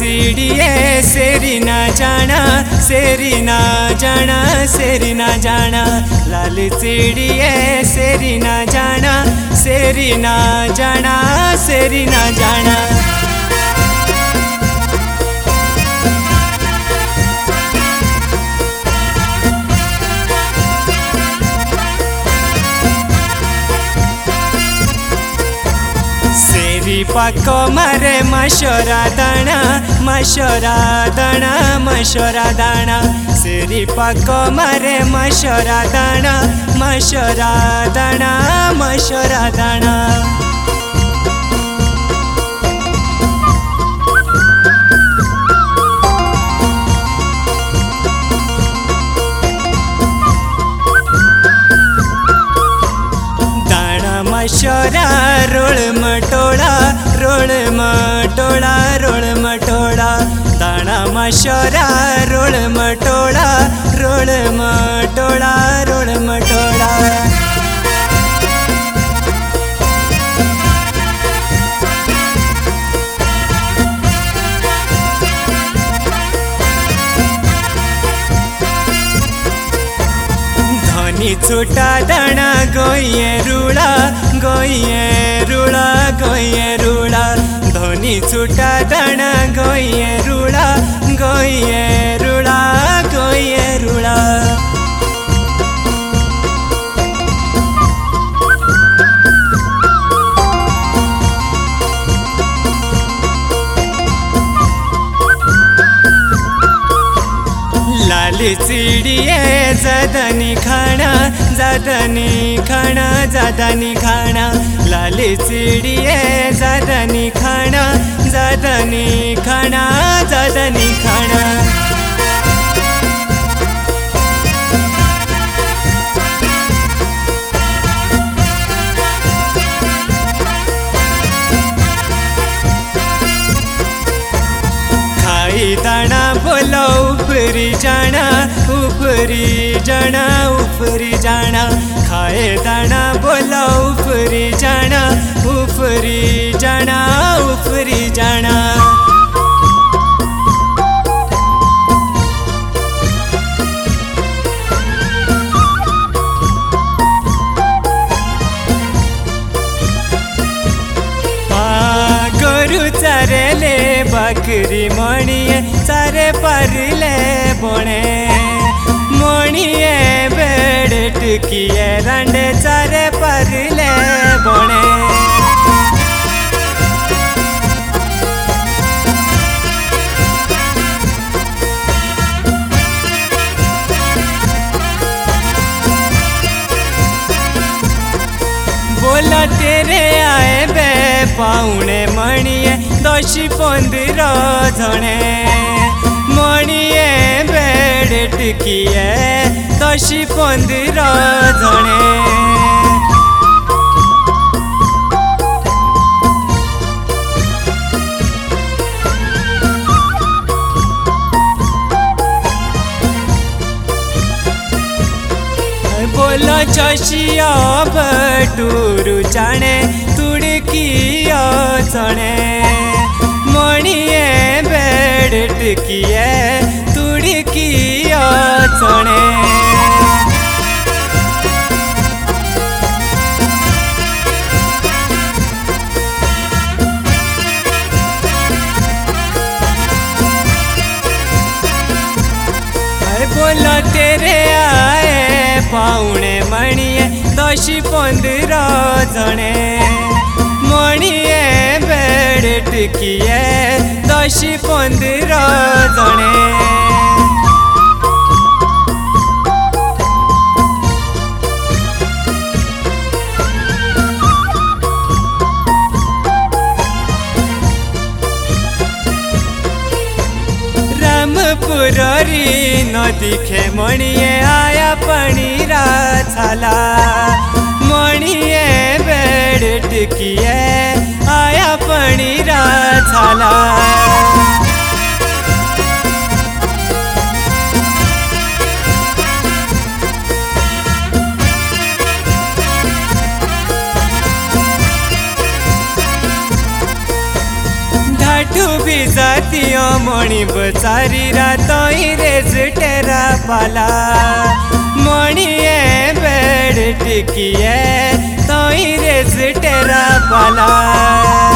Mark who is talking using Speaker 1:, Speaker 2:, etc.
Speaker 1: सीढ़िए सेरी ना जाना सेरी ना जाना सेरी ना जाना लाल सीढ़िए सेरी ना जाना सेरी ना जाना सेरी ना जाना। सेरी पाको मारे मशोरा दाना मशोरा दाना मशोरा दाना सेरी पाको मारे मशोरा दाना मशोरा दाना मशोरा दाना। मशोरा रोल मटोला रोल मटोला रोल मटोला दाना मशोरा रोल मटोला रोल मटोला रोल मटोला। धनी छुटा दाना गोये रुड़ा गोये रुड़ा गोये रुड़ा धनी छुटा दाना गोये रुड़ा गोये रुड़ा गोये रुड़ा। लाल सीढ़िए ज़्यादानी खाना ज़्यादानी खाना ज़्यादानी खाना लाल सीढ़िए ज़्यादानी खाना ज़्यादानी खाना ज़्यादानी खाना। दाना बोलो ऊपरी जाना ऊपरी जाना ऊपरी जाना खाए दाना बोलो ऊपरी जाना ऊपरी जाना ऊपरी जाना। चारेले बकरी मणिए चारे पारिले बोणे मणिए बेड़ टुकिए रांडे चारे पारिले बोणे। बोला तेरे आए बे पाउणे मणिए 10-15 जणे मणिए बेड़ टुकिए 10-15 जणे। बोलो चशिया बटूरु जाने तुड़किया चणे मणिए बेड़ टुकिए तुड़किया चणे। बोलो तेरे आए पाउणे मणिए 10-15 जणे मणिए बेड़ टुकिए 10-15 जणे। रामपुरी नदी खे मणिए आया पणीरा छाला मणिए बेड़ टुकिए आया पणीरा छाला। डूबी जातियों मणि बचारी रातोई रेज टेरा पाला मणिए बेड़ टिकिए तोई रेज टेरा पाला।